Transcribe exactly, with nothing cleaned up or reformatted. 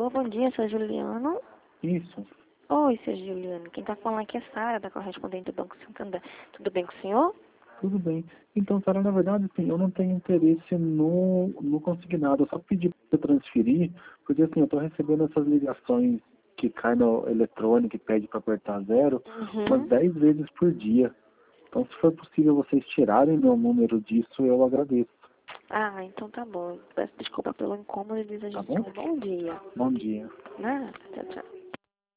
Alô, bom dia, sou Juliano. Isso, Oi, seu Juliano. Quem tá falando aqui é Sara, da correspondente do Banco Santander. Tudo bem com o senhor? tudo bem. Então, Sara, na verdade, assim, eu não tenho interesse no, no consignado. Eu só pedi para transferir, porque assim, eu estou recebendo essas ligações que caem no eletrônico e pede para apertar zero umas Uhum. dez vezes por dia. Então, se for possível vocês tirarem meu número disso, eu agradeço. Ah, então tá bom. Peço desculpa pelo incômodo e Tá desejo bom? um bom dia. Bom dia. Nada, tchau, tchau.